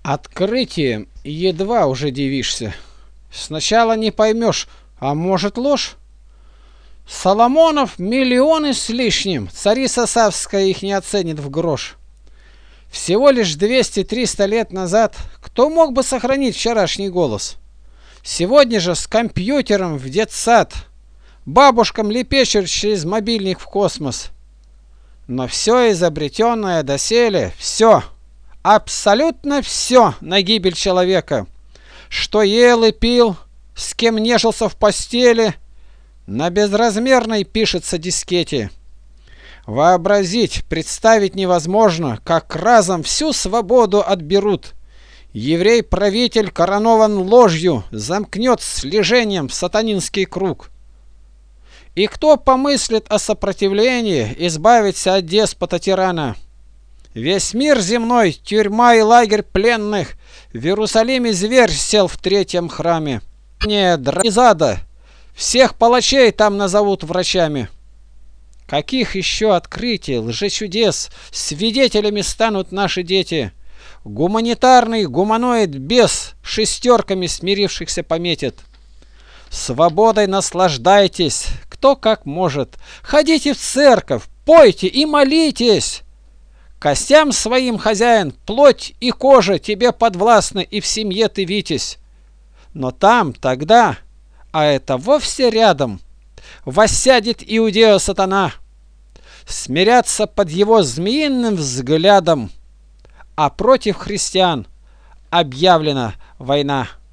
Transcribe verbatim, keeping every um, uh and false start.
Открытием едва уже дивишься. Сначала не поймешь, а может ложь? Соломонов миллионы с лишним, царица Савская их не оценит в грош. Всего лишь двести-триста лет назад кто мог бы сохранить вчерашний голос? Сегодня же с компьютером в детсад, бабушкам лепечут через мобильник в космос. Но все изобретенное доселе, все, абсолютно все на гибель человека. Что ел и пил, с кем нежился в постели, на безразмерной пишется дискете. Вообразить, представить невозможно, как разом всю свободу отберут. Еврей-правитель коронован ложью, замкнет слежением в сатанинский круг. И кто помыслит о сопротивлении, избавиться от деспота-тирана? Весь мир земной, тюрьма и лагерь пленных, в Иерусалиме зверь сел в третьем храме. Не Дразада, всех палачей там назовут врачами. Каких еще открытий, лжечудес свидетелями станут наши дети? Гуманитарный гуманоид без шестерками смирившихся пометит. Свободой наслаждайтесь, кто как может. Ходите в церковь, пойте и молитесь. Костям своим, хозяин, плоть и кожа тебе подвластны, и в семье ты витязь. Но там, тогда, а это вовсе рядом, воссядет иудея сатана. Смирятся под его змеиным взглядом, а против христиан объявлена война.